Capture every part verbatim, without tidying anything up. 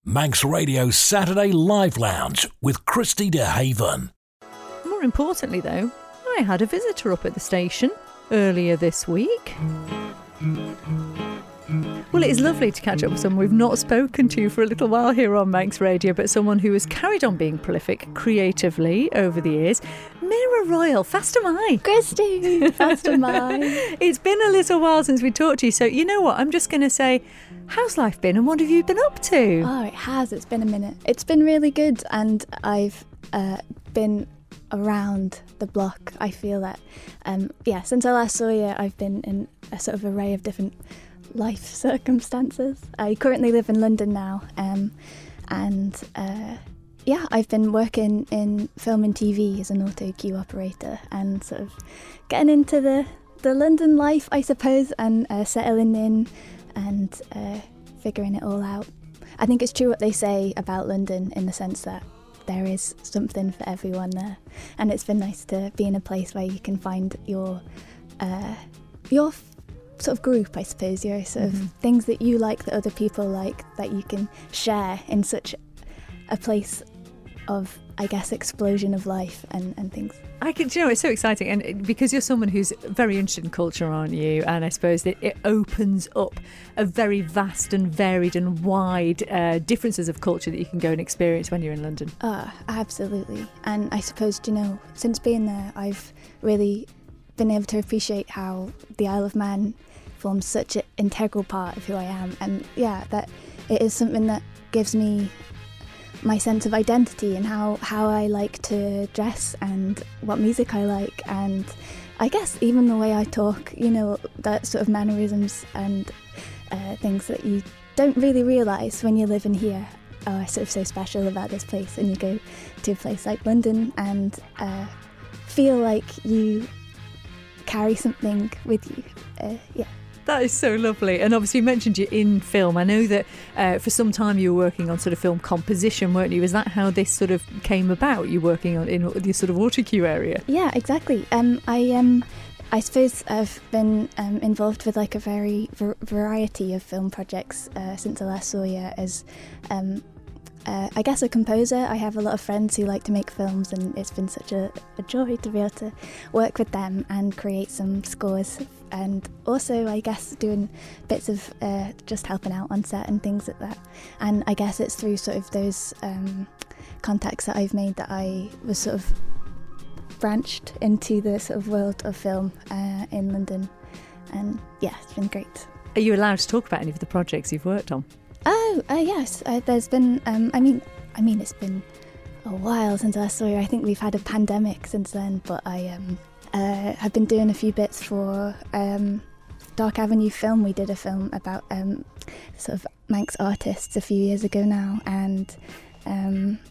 Manx Radio Saturday Live Lounge with Christy DeHaven. More importantly, though, I had a visitor up at the station earlier this week. Well, it is lovely to catch up with someone we've not spoken to for a little while here on Manx Radio, but someone who has carried on being prolific creatively over the years. Mira Royal, fast am I. Christy, fast am I. It's been a little while since we talked to you, so you know what? I'm just going to say, how's life been and what have you been up to? Oh, it has. It's been a minute. It's been really good, and I've uh, been around the block. I feel that, um, yeah, since I last saw you, I've been in a sort of array of different life circumstances. I currently live in London now, um, and uh, yeah, I've been working in film and T V as an auto cue operator and sort of getting into the, the London life, I suppose, and uh, settling in and uh, figuring it all out. I think it's true what they say about London in the sense that there is something for everyone there, and it's been nice to be in a place where you can find your uh, your sort of group, I suppose, your sort of mm-hmm. things that you like that other people like, that you can share in such a place of, I guess, explosion of life and, and things. I can, you know, it's so exciting, and because you're someone who's very interested in culture, aren't you? And I suppose that it opens up a very vast and varied and wide uh, differences of culture that you can go and experience when you're in London. Ah, uh, absolutely. And I suppose, you know, since being there, I've really been able to appreciate how the Isle of Man forms such an integral part of who I am, and yeah, that it is something that gives me my sense of identity and how, how I like to dress and what music I like, and I guess even the way I talk, you know, that sort of mannerisms and uh, things that you don't really realise when you're living here are sort of so special about this place, and you go to a place like London and uh, feel like you carry something with you. Uh, yeah. That is so lovely. And obviously you mentioned you're in film. I know that uh, for some time you were working on sort of film composition, weren't you? Is that how this sort of came about, you working on in the sort of autocue area? Yeah, exactly. Um, I um, I suppose I've been um, involved with like a very v- variety of film projects uh, since I last saw you as um, Uh, I guess a composer. I have a lot of friends who like to make films, and it's been such a, a joy to be able to work with them and create some scores, and also I guess doing bits of uh, just helping out on set and things like that. And I guess it's through sort of those um, contacts that I've made that I was sort of branched into the sort of world of film uh, in London, and yeah, it's been great. Are you allowed to talk about any of the projects you've worked on? Oh, uh, yes. Uh, there's been. Um, I mean, I mean, it's been a while since I saw you. I think we've had a pandemic since then. But I um, uh, have been doing a few bits for um, Dark Avenue Film. We did a film about um, sort of Manx artists a few years ago now, and um,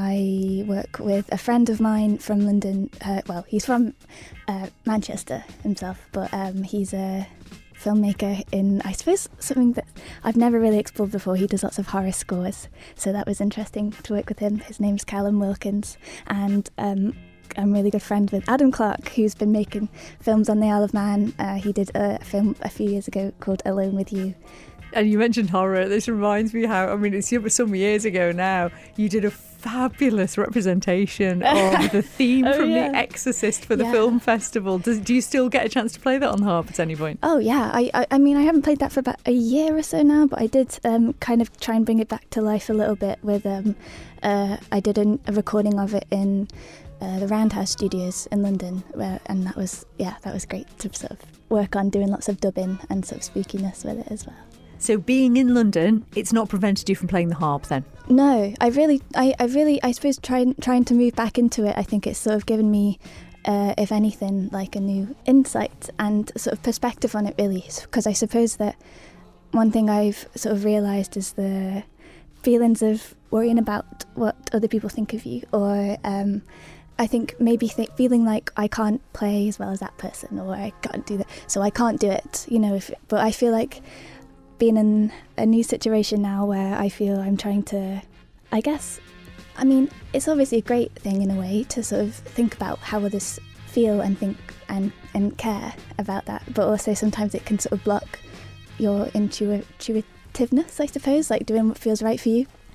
I work with a friend of mine from London. Uh, well, he's from uh, Manchester himself, but um, he's a filmmaker in, I suppose, something that I've never really explored before. He does lots of horror scores, so that was interesting to work with him. His name's Callum Wilkins, and um, I'm really good friend with Adam Clark, who's been making films on the Isle of Man. Uh, he did a film a few years ago called Alone With You. And you mentioned horror. This reminds me how, I mean, it's some years ago now, you did a fabulous representation of the theme oh, from yeah. The Exorcist for the yeah. film festival. Does, do you still get a chance to play that on the harp at any point? Oh, yeah. I, I, I mean, I haven't played that for about a year or so now, but I did um, kind of try and bring it back to life a little bit with, um, uh, I did a, a recording of it in uh, the Roundhouse Studios in London, where, and that was, yeah, that was great to sort of work on doing lots of dubbing and sort of spookiness with it as well. So being in London, it's not prevented you from playing the harp then? No, I really, I, I really, I suppose trying trying to move back into it, I think it's sort of given me, uh, if anything, like a new insight and sort of perspective on it really. Because I suppose that one thing I've sort of realised is the feelings of worrying about what other people think of you, or um, I think maybe th- feeling like I can't play as well as that person, or I can't do that, so I can't do it, you know. If, but I feel like being in a new situation now where I feel I'm trying to, I guess, I mean, it's obviously a great thing in a way to sort of think about how others feel and think and, and care about that, but also sometimes it can sort of block your intuitiveness, I suppose, like doing what feels right for you.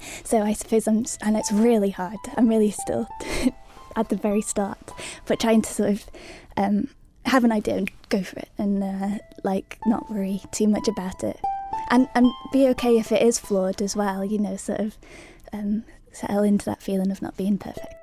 So I suppose I'm, and it's really hard. I'm really still at the very start, but trying to sort of um, have an idea and go for it, and uh, like not worry too much about it, and and be okay if it is flawed as well. You know, sort of um, settle into that feeling of not being perfect.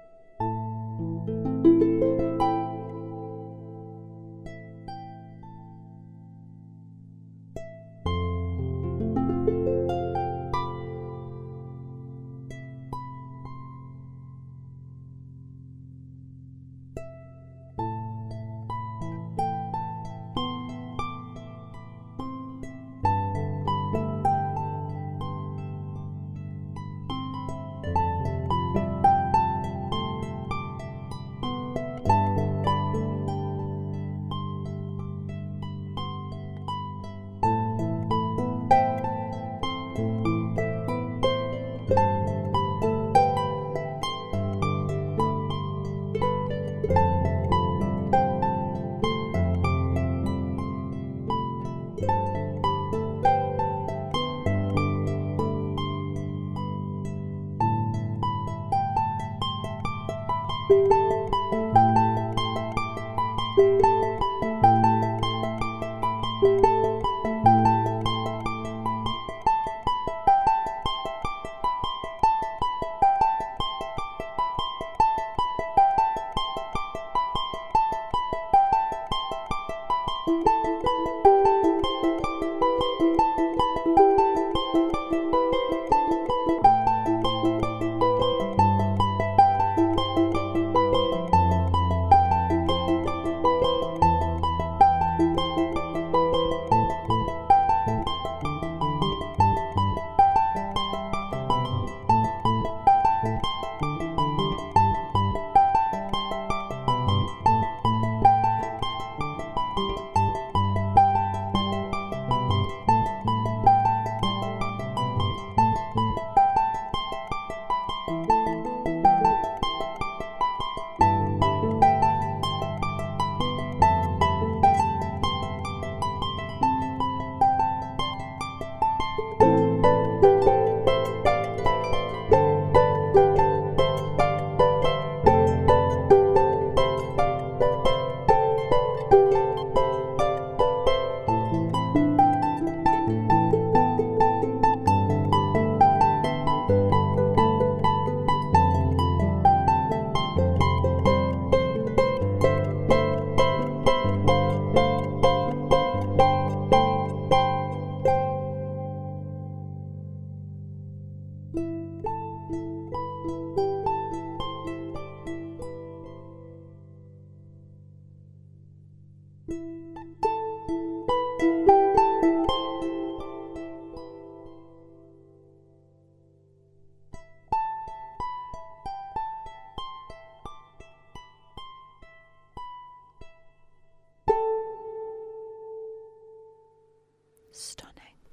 Stunning.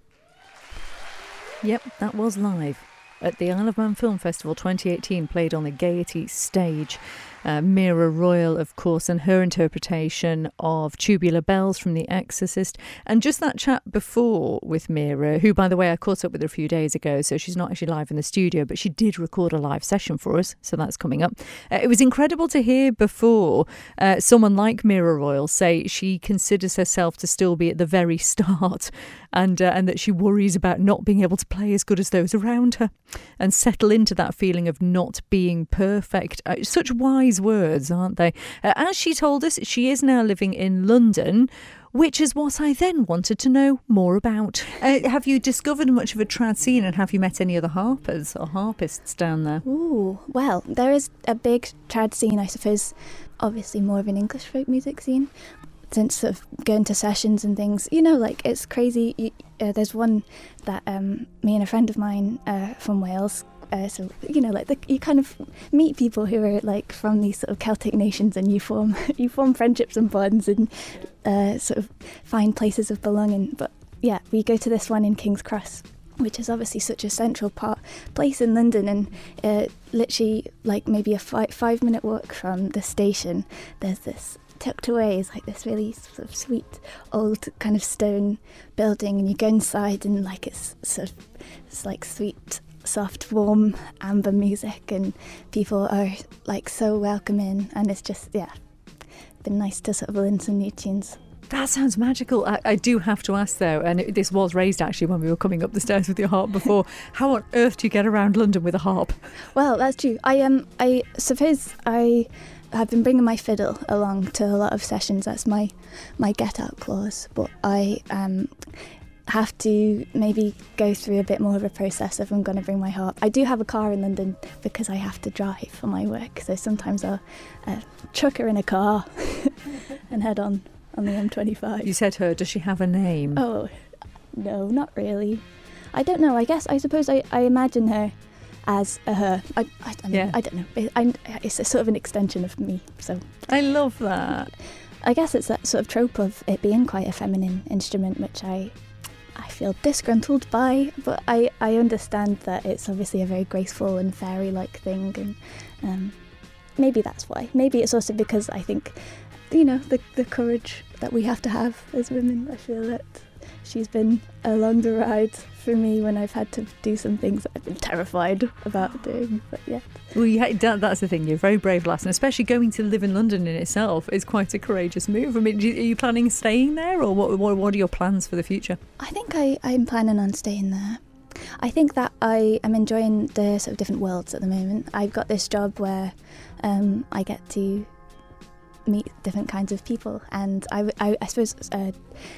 Yep, that was live at the Isle of Man Film Festival twenty eighteen, played on the Gaiety stage. Uh, Mira Royal, of course, and her interpretation of Tubular Bells from The Exorcist. And just that chat before with Mira, who, by the way, I caught up with her a few days ago, so she's not actually live in the studio, but she did record a live session for us, so that's coming up. Uh, it was incredible to hear before uh, someone like Mira Royal say she considers herself to still be at the very start, and uh, and that she worries about not being able to play as good as those around her and settle into that feeling of not being perfect. Uh, such wise words, aren't they? Uh, as she told us, she is now living in London, which is what I then wanted to know more about. Uh, have you discovered much of a trad scene, and have you met any other harpers or harpists down there? Ooh, well, there is a big trad scene, I suppose, obviously more of an English folk music scene. Since sort of going to sessions and things, you know, like it's crazy. You, uh, there's one that um, me and a friend of mine uh, from Wales, uh, so you know, like the, you kind of meet people who are like from these sort of Celtic nations, and you form you form friendships and bonds, and uh, sort of find places of belonging. But yeah, we go to this one in King's Cross, which is obviously such a central part place in London, and uh, literally like maybe a fi- five minute walk from the station, there's this tucked away is like this really sort of sweet old kind of stone building, and you go inside and like it's sort of it's like sweet soft, warm amber music, and people are like so welcoming, and it's just, yeah, been nice to sort of learn some new tunes. That sounds magical. I, I do have to ask though, and it, this was raised actually when we were coming up the stairs with your harp before, how on earth do you get around London with a harp? Well, that's true. I um, I suppose I have been bringing my fiddle along to a lot of sessions. That's my, my get-out clause. But I um, have to maybe go through a bit more of a process if I'm going to bring my harp. I do have a car in London because I have to drive for my work. So sometimes I'll uh, chuck her in a car and head on. On the M twenty-five. You said her, does she have a name? Oh, no, not really. I don't know. I guess, I suppose I, I imagine her as a her. I, I, I, mean, yeah. I don't know. It, I, it's a sort of an extension of me. So I love that. I guess it's that sort of trope of it being quite a feminine instrument, which I I feel disgruntled by. But I, I understand that it's obviously a very graceful and fairy-like thing. And um, maybe that's why. Maybe it's also because I think, you know, the the courage that we have to have as women. I feel that she's been along the ride for me when I've had to do some things that I've been terrified about doing. But yeah. Well, yeah, that's the thing. You're a very brave lass, and especially going to live in London in itself is quite a courageous move. I mean, are you planning staying there, or what? What, what are your plans for the future? I think I, I'm planning on staying there. I think that I am enjoying the sort of different worlds at the moment. I've got this job where um, I get to meet different kinds of people, and I, I, I suppose uh,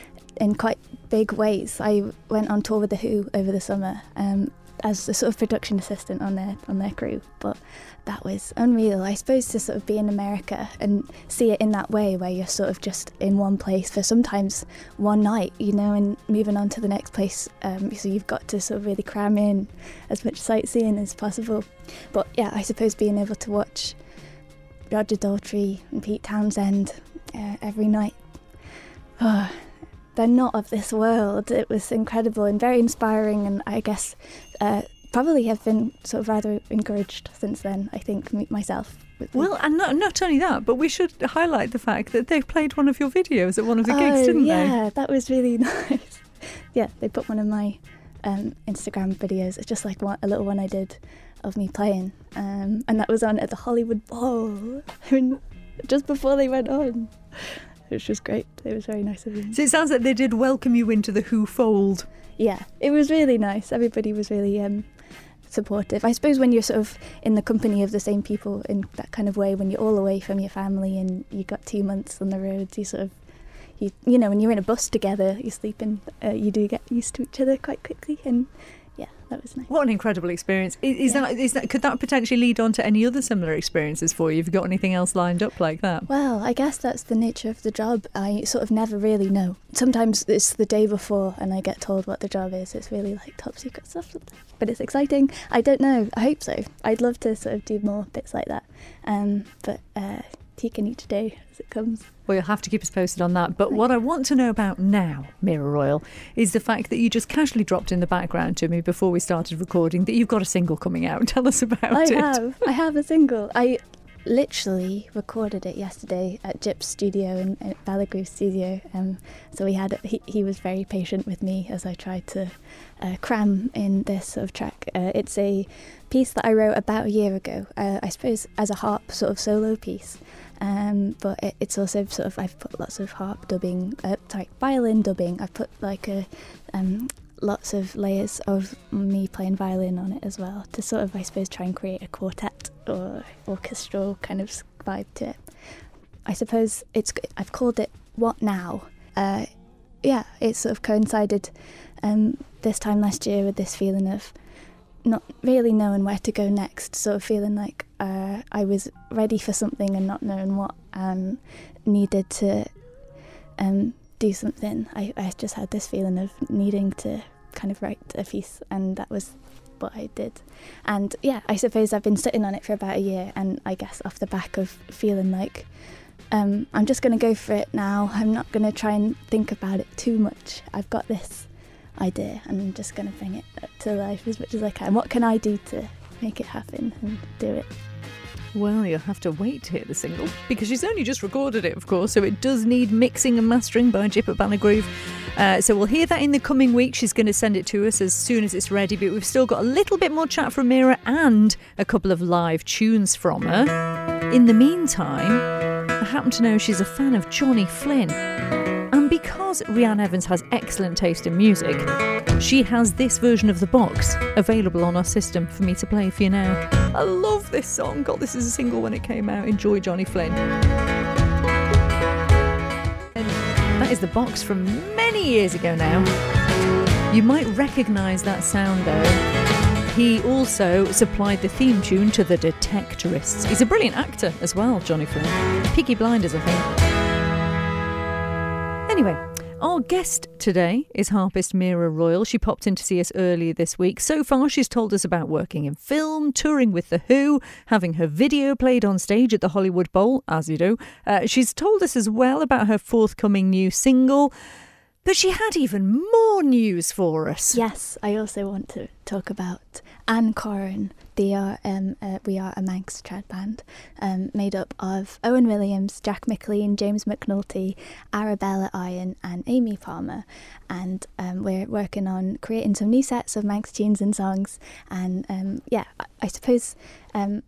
in quite big ways I went on tour with The Who over the summer um, as a sort of production assistant on their on their crew, but that was unreal. I suppose to sort of be in America and see it in that way where you're sort of just in one place for sometimes one night, you know, and moving on to the next place, um, so you've got to sort of really cram in as much sightseeing as possible. But yeah, I suppose being able to watch Roger Daltrey and Pete Townsend uh, every night. Oh, they're not of this world. It was incredible and very inspiring, and I guess uh, probably have been sort of rather encouraged since then, I think, me, myself. Well, and not, not only that, but we should highlight the fact that they played one of your videos at one of the gigs, oh, didn't yeah, they? Yeah, that was really nice. Yeah, they put one of my um, Instagram videos. It's just like one, a little one I did of me playing, um, and that was on at the Hollywood Bowl just before they went on, which was great. It was very nice of them. So it sounds like they did welcome you into the Who fold. Yeah, it was really nice. Everybody was really um, supportive. I suppose when you're sort of in the company of the same people in that kind of way, when you're all away from your family and you got two months on the roads, you sort of you you know when you're in a bus together, you're sleeping, uh, you do get used to each other quite quickly, and yeah, that was nice. What an incredible experience. Is, is Yeah. that is that could that potentially lead on to any other similar experiences for you? Have you got anything else lined up like that? Well, I guess that's the nature of the job. I sort of never really know. Sometimes it's the day before and I get told what the job is. It's really like top secret stuff, but it's exciting. I don't know. I hope so. I'd love to sort of do more bits like that. Um, but uh, taking each day as it comes. Well, you'll have to keep us posted on that. But what I want to know about now, Mira Royal, is the fact that you just casually dropped in the background to me before we started recording that you've got a single coming out. Tell us about I it. I have. I have a single. I literally recorded it yesterday at Jip's studio in, in Ballagroove studio. Um, so we had he, he was very patient with me as I tried to uh, cram in this sort of track. Uh, it's a piece that I wrote about a year ago, uh, I suppose as a harp sort of solo piece. Um, but it, it's also sort of, I've put lots of harp dubbing, uh, sorry, violin dubbing. I've put like a, um, lots of layers of me playing violin on it as well to sort of, I suppose, try and create a quartet or orchestral kind of vibe to it. I suppose it's, I've called it What Now? Uh, yeah, it sort of coincided um, this time last year with this feeling of not really knowing where to go next, sort of feeling like uh, I was ready for something and not knowing what, and needed to um, do something. I, I just had this feeling of needing to kind of write a piece, and that was what I did. And yeah, I suppose I've been sitting on it for about a year, and I guess off the back of feeling like um, I'm just going to go for it now. I'm not going to try and think about it too much. I've got this idea and I'm just going to bring it to life as much as I can. What can I do to make it happen and do it? Well, you'll have to wait to hear the single because she's only just recorded it, of course, so it does need mixing and mastering by Jip at Bannergroove. Uh, so we'll hear that in the coming week. She's going to send it to us as soon as it's ready, but we've still got a little bit more chat from Mira and a couple of live tunes from her. In the meantime, I happen to know she's a fan of Johnny Flynn. And because Rhiannon Evans has excellent taste in music, she has this version of The Box available on our system for me to play for you now. I love this song. God, this is a single when it came out. Enjoy Johnny Flynn. And that is The Box from many years ago now. You might recognise that sound though. He also supplied the theme tune to The Detectorists. He's a brilliant actor as well, Johnny Flynn. Peaky Blinders, I think. Anyway, our guest today is harpist Mira Royal. She popped in to see us earlier this week. So far, she's told us about working in film, touring with The Who, having her video played on stage at the Hollywood Bowl, as you do. Uh, she's told us as well about her forthcoming new single. But she had even more news for us. Yes, I also want to talk about Anne Corrin. They are, um, uh, we are a Manx trad band um, made up of Owen Williams, Jack McLean, James McNulty, Arabella Iron and Amy Palmer. And um, we're working on creating some new sets of Manx tunes and songs. And um, yeah, I, I suppose um,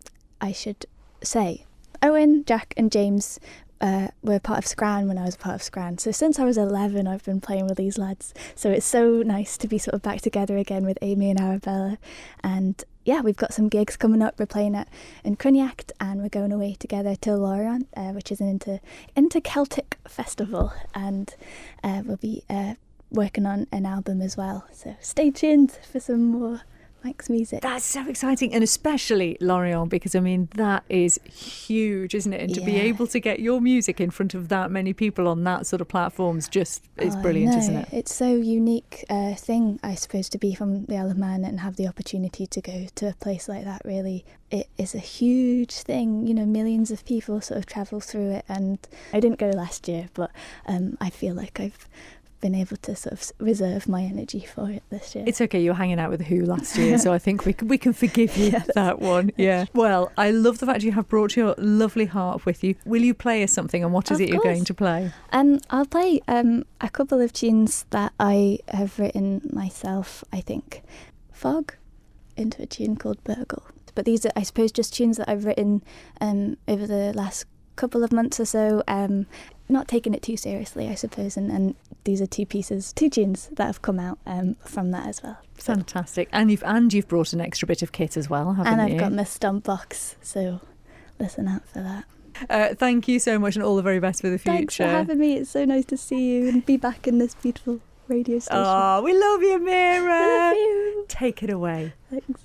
I should say Owen, Jack and James Uh, were part of Scran when I was a part of Scran. So since I was eleven, I've been playing with these lads. So it's so nice to be sort of back together again with Amy and Arabella. And yeah, we've got some gigs coming up. We're playing at in Cruniacht and we're going away together to Lorient, uh, which is an inter, inter-Celtic festival. And uh, we'll be uh, working on an album as well. So stay tuned for some more Manx music. That's so exciting, and especially Lorient, because I mean that is huge, isn't it? And to yeah. be able to get your music in front of that many people on that sort of platforms just is oh, brilliant, no. isn't it? It's so unique uh, thing, I suppose, to be from the Isle of Man and have the opportunity to go to a place like that. Really, it is a huge thing. You know, millions of people sort of travel through it, and I didn't go last year, but um, I feel like I've been able to sort of reserve my energy for it this year. It's okay, you were hanging out with The Who last year, so I think we can, we can forgive you yeah, that one. Yeah. Well, I love the fact you have brought your lovely harp with you. Will you play us something, and what is Of it you're course. going to play? Um, I'll play um, a couple of tunes that I have written myself, I think. Fog, into a tune called Burgle. But these are, I suppose, just tunes that I've written um, over the last couple of months or so, um, not taking it too seriously, I suppose, and, and these are two pieces, two tunes that have come out um, from that as well. So. Fantastic. And you've and you've brought an extra bit of kit as well, haven't and you? And I've got my stomp box, so listen out for that. Uh, thank you so much, and all the very best for the future. Thanks for having me. It's so nice to see you and be back in this beautiful radio station. Oh, we love you, Mira. I love you. Take it away. Thanks.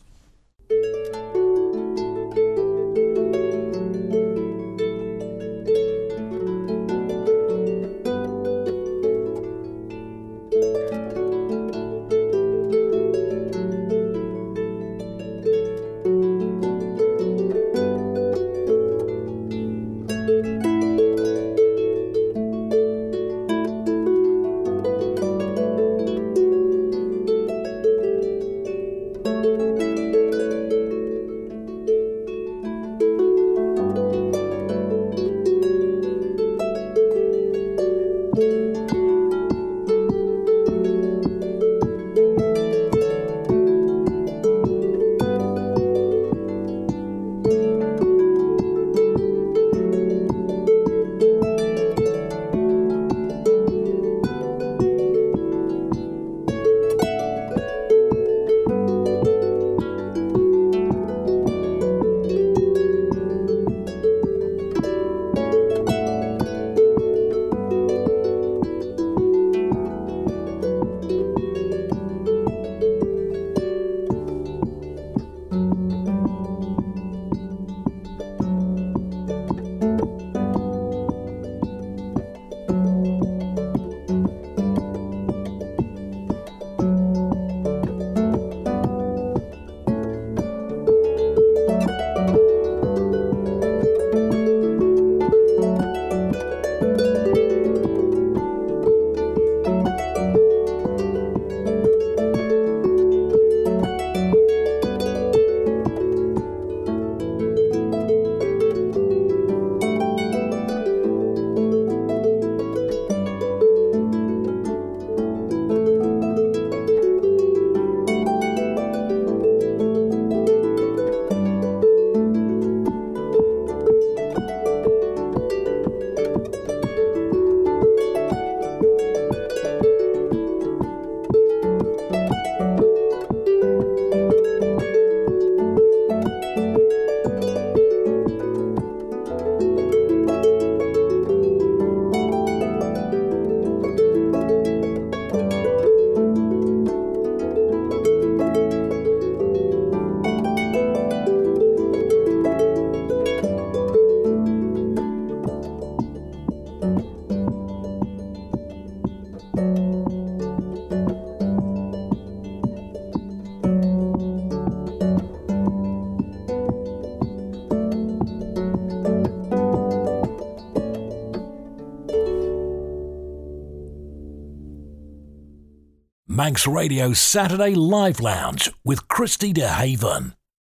Manx Radio Saturday Live Lounge with Christy DeHaven.